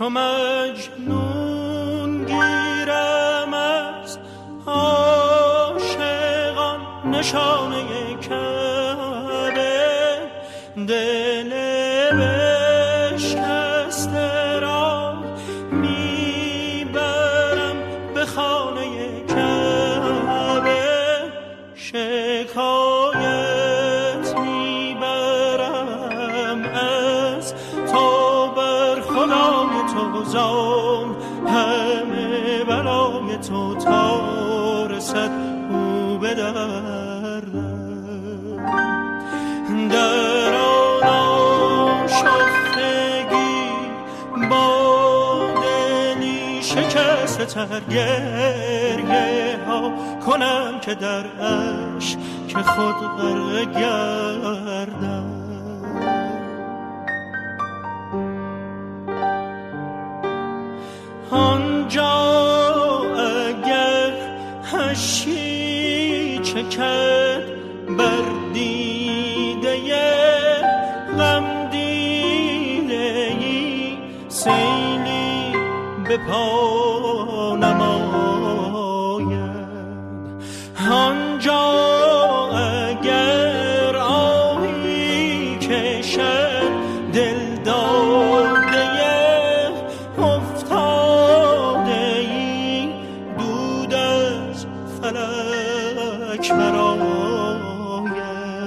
چو مجنون گیرم از عاشقان نشانه کعبه، دل بشکسته را میبرم به خانه کعبه، شکایت میبرم از تو بر خدای تو، زان همه بلای تو تا رسد او به دردم. در آن آشفتگی با دلی شکسته تر گریه ها کنم که در اشک خود غرق گردم. آنجا اگر اشکی چکد بر دیده غم دیده‌ای، سیلی به پا نماید. آنجا اگر آهی کشد دل داده افتاده‌ای، دود از فلک برآید.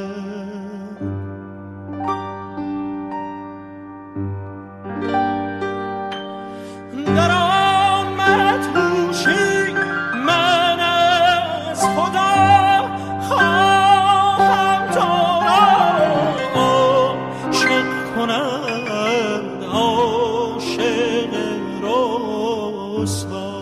در آمد هوشی من از خدا خواهم تو را عاشق کند، عاشق رسوا.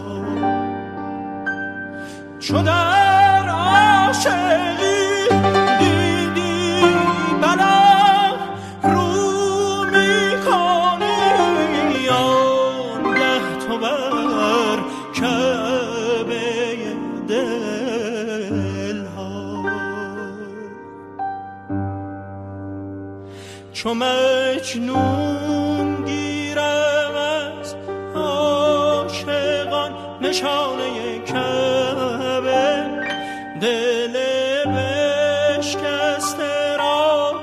چو در عاشقی دیدی بلا رو میکنی، آنگه تو بر کعبه دلها. چو مجنون گیرم از عاشقان نشانه کعبه، دل بشکسته را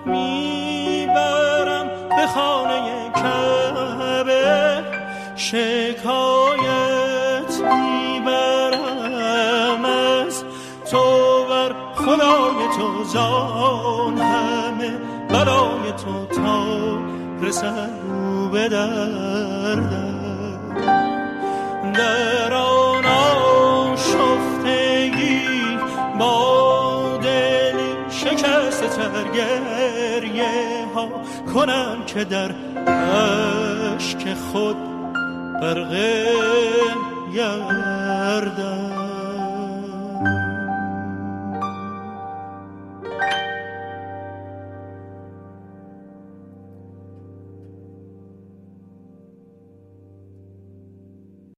میبرم به خانه کعبه، شکایت میبرم از تو بر خدای تو، زان همه برای تو تا رسد او به دردم. در آن آشفتگی با دلی شکسته تر گریه ها کنم که در اشک خود غرق گردم.